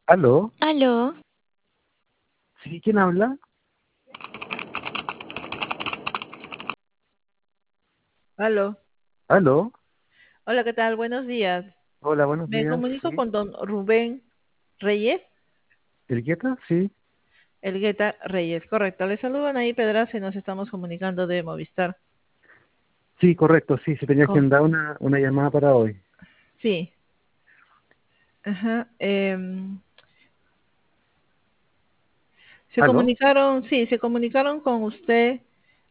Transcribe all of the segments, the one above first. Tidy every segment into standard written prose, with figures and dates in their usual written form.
¿Aló? Aló, ¿Sí? ¿Quién habla? Aló. ¿Aló? Hola, ¿qué tal? Buenos días. Hola, buenos Me días. comunico ¿Sí? con don Rubén Reyes, ¿Elgueta? Sí. Elgueta Reyes, correcto. Le saludan ahí Pedraza y nos estamos comunicando de Movistar. Sí, correcto, sí. Se tenía Con... agendada una llamada para hoy. Sí, ajá. Se ¿Aló? comunicaron, sí, se comunicaron con usted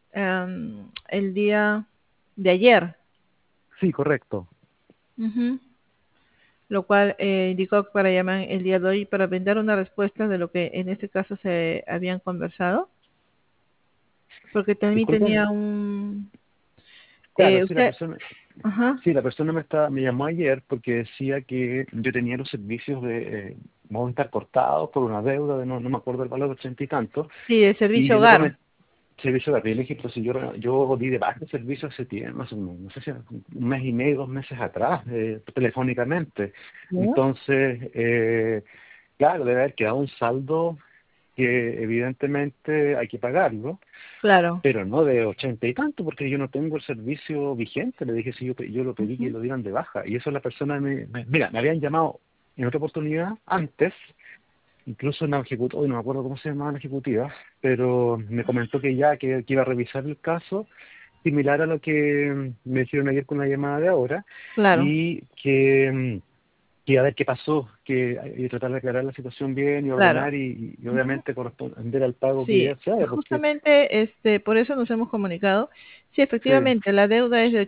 el día de ayer, Sí, correcto. ujú, lo cual indicó para llamar el día de hoy para brindar una respuesta de lo que en este caso se habían conversado, porque también Disculpen. tenía un... Claro, sí, usted, ajá. la persona me llamó ayer porque decía que yo tenía los servicios de Movistar cortados por una deuda de no me acuerdo el valor, 80 y tanto. Sí, de Y servicio yo le hogar. comenté, servicio de le dije, pero si yo di de baja el servicio hace tiempo, no sé si un mes y medio, 2 meses atrás, telefónicamente. ¿Ya? Entonces, claro, debe haber quedado un saldo que evidentemente hay que pagarlo, Claro. pero no de 80 y tanto, porque yo no tengo el servicio vigente. Le dije, si yo lo pedí que Ujú. lo dieran de baja. Y eso la persona mira, me habían llamado en otra oportunidad antes, incluso una ejecutiva, no me acuerdo cómo se llamaba la ejecutiva, pero me comentó que iba a revisar el caso, similar a lo que me hicieron ayer con la llamada de ahora, Claro, y que a ver qué pasó, y tratar de aclarar la situación bien y claro. ordenar y Ujú. obviamente corresponder al pago que Sí, ya se haga, porque justamente por eso nos hemos comunicado. Sí, sí, efectivamente, la deuda es de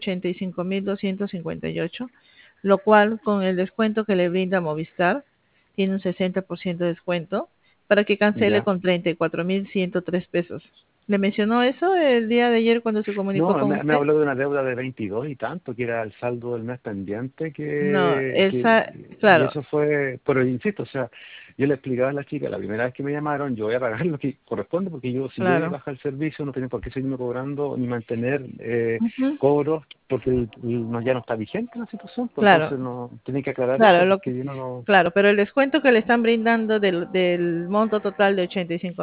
85.258, lo cual con el descuento que le brinda Movistar, tiene un 60% de descuento para que cancele ya. con 34.103 pesos. ¿Le mencionó eso el día de ayer cuando se comunicó No, con me usted? habló de una deuda de 22 y tanto, que era el saldo del mes pendiente, No, esa, y claro, eso fue, pero insisto, o sea, yo le explicaba a la chica, la primera vez que me llamaron, yo voy a pagar lo que corresponde, porque si yo claro. baja el servicio, no tiene por qué seguirme cobrando ni mantener Ujú. cobros, porque ya no está vigente la situación, pues Claro, entonces no tiene que aclarar eso, claro, porque yo no lo... claro, pero el descuento que le están brindando del monto total de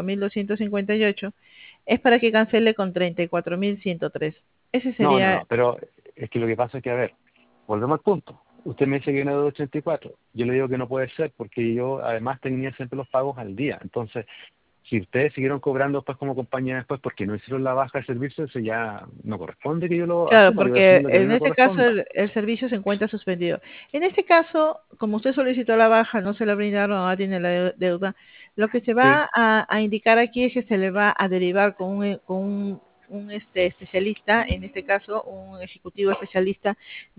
85.258 es para que cancele con 34.103. Ese No, sería, pero es que lo que pasa es que, a ver, volvemos al punto. Usted me dice que viene de 84. Yo le digo que no puede ser porque yo además tenía siempre los pagos al día. Entonces, si ustedes siguieron cobrando después como compañía después porque no hicieron la baja de servicio, eso ya no corresponde que yo lo claro, asuma. Yo voy a asumir porque lo que a mí en me este caso corresponda. el servicio se encuentra suspendido. En este caso, como usted solicitó la baja, no se la brindaron, ahora tiene la deuda, lo que se Sí, va a indicar aquí es que se le va a derivar especialista, en este caso un ejecutivo especialista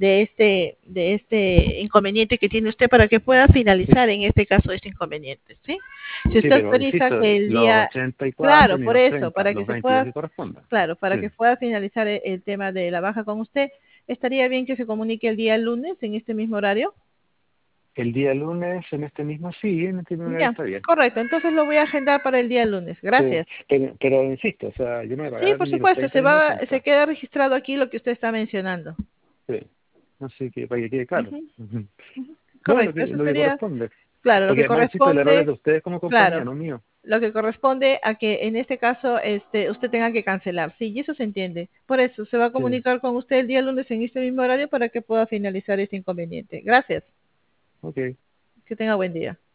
de este inconveniente que tiene usted para que pueda sí, finalizar en este caso este inconveniente, ¿sí? Si sí, usted pero autoriza insisto, que el los día, 84 claro, ni por los eso, 30, para que los se 22 pueda, que correspondan. claro, para Sí, que pueda finalizar el tema de la baja con usted, estaría bien que se comunique el día lunes en este mismo horario. el día lunes en este mismo, sí, en este mismo horario Ya, está bien. correcto, entonces lo voy a agendar para el día lunes. Sí, Gracias. pero insisto, o sea, yo no voy a Sí, pagar por ni los supuesto, 30 ni los se 80. queda registrado aquí lo que usted está mencionando. Sí, así que para que quede claro. Ujú, Ujú. ujú. No, Correcto, eso lo que sería, corresponde. claro, lo Porque que además, insisto, el error es corresponde, de ustedes como compañía, claro, no mío. lo que corresponde a que en este caso usted tenga que cancelar. Sí, y eso se entiende. Por eso se va a Sí, comunicar con usted el día lunes en este mismo horario para que pueda finalizar este inconveniente. Gracias. ok. Que tenga buen día.